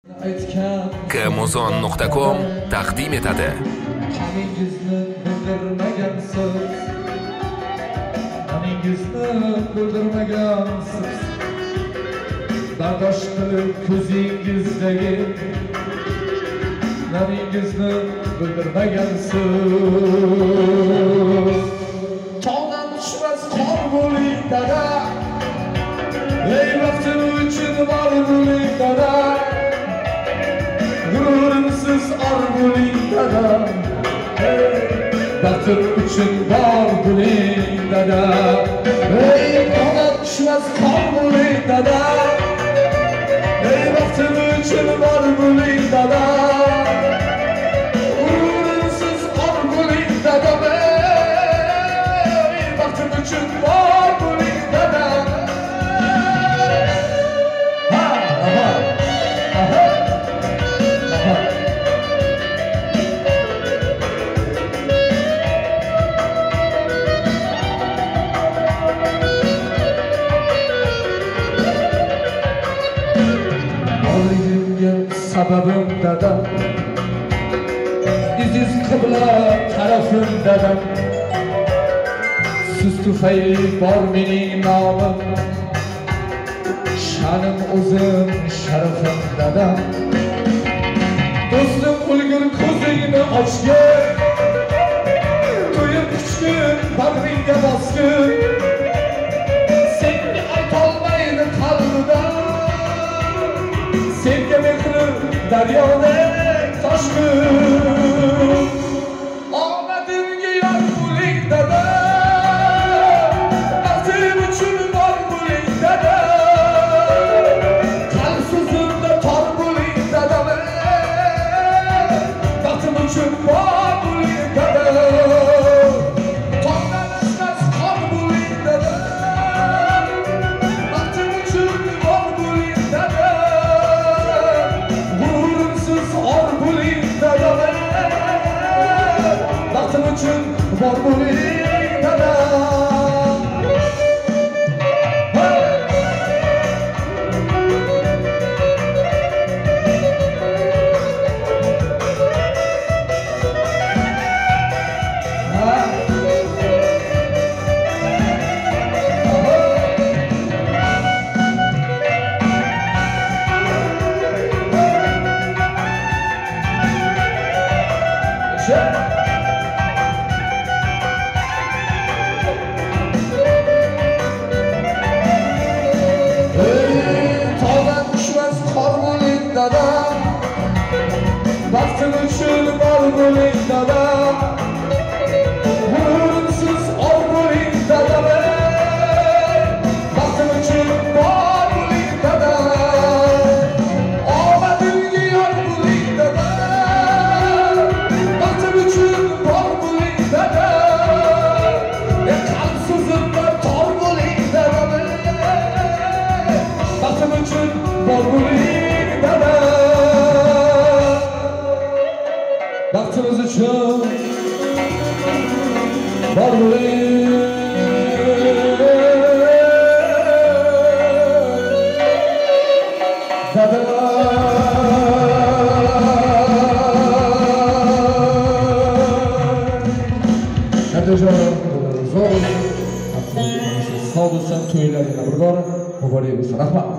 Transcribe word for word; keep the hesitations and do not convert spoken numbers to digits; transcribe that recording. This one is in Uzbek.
kmuzon nuqta com taqdim etadi. Hamingizni bildirmagan so'z, hamingizni bildirmagan so'z, bardosh qilib ko'zingizdagi namingizni bildirmagan so'z. Tog'dan tushmas qor bo'ling dada, ey vaqtim uchun bor bo'ling dada, g'ururimsiz or bo'ling dada, vaqtim uchun bor bo'ling dada, ey tog'dan tushmas qor bo'ling dada, ey vaqtim uchun bor bo'ling dada, g'ururimsiz or bo'ling dada, ey vaqtim uchun bor bo'ling dada. Sababim dadam, iziz qibla tarafim dadam, siz tufayli bor mening nomim, sha'nim o'zim sharafim dadam. Do'stim o'lgur ko'zingni ochgin, to'yib kuchgin bag'ringga bosgin, senga aytolmaydi qalbidan, senga mehrim daryodek toshqin. Omadimga yor bo'ling dada, vaqtim uchun bor bo'ling dada, qalb so'zimda tor bo'ling dada, vaqtim uchun bor bo'ling dada, tog'dan tushmas qor bo'ling dada, vaqtim uchun bor bo'ling dada, or bo'ling dada, vaqtim uchun bor bo'ling dada. Vaqtim uchun bor bo'ling dada, g'ururimsiz or bo'ling dada, vaqtim uchun bor bo'ling dada, omadimga yor bo'ling dada, vaqtim uchun bor bo'ling dada, qalb so'zimda tor bo'ling dada, vaqtim uchun bor bo'ling dada. Vaqtimiz uchun bor bo'ling dada. Nadajon zo'r, sog' bo'lsin, to'ylaringlar bir bor muborak bo'lsin. Rahmat.